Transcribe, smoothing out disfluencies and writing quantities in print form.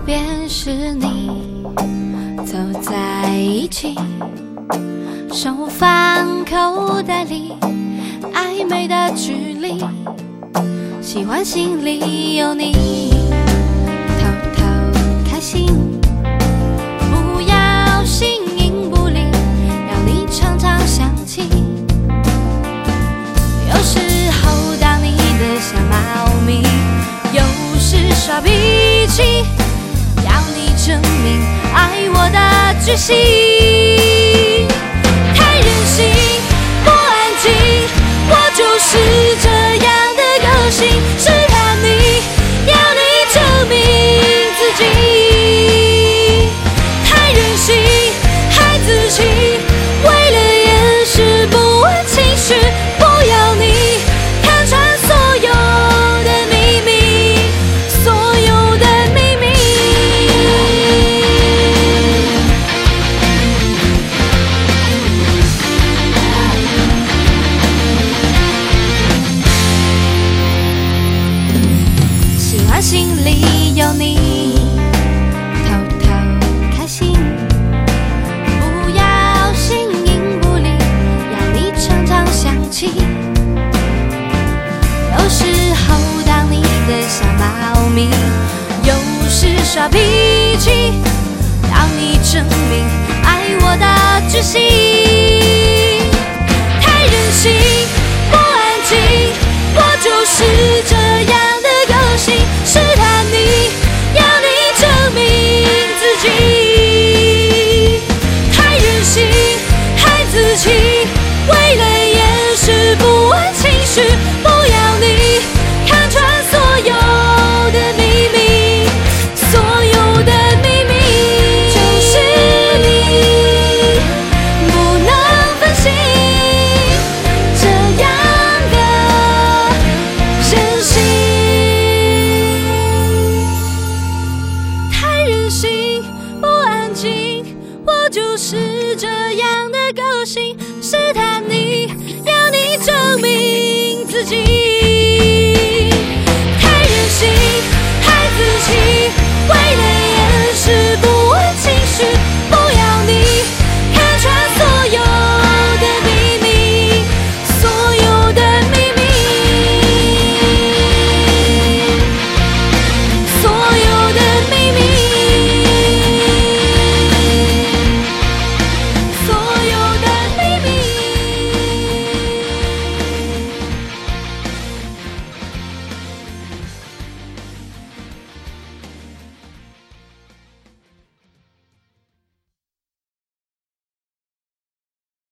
便是你，走在一起，手放口袋里，暧昧的距离，喜欢心里有你，偷偷开心，不要形影不离，让你常常想起。有时候当你的小猫咪，有时耍脾气，要你证明爱我的决心。太任性，不安静，我就是这样的个性，试探你，要你证明自己。太任性，孩子气，为了掩饰不安情绪，不要你看穿所有的秘密，所有的秘密。喜欢心里有你，偷偷开心，不要形影不离，让你常常想起。有时候当你的小猫咪，有时耍脾气，要你证明爱我的决心。太任性，不安静，我就是这样的个性，试探你，要你证明自己。太任性，孩子气，为了掩饰不安情绪，不要你看穿所有的秘密，所有的秘密。就是你，不能分心，这样的任性。太任性，不安静，我就是这样的个性，试探你，要你证明自己。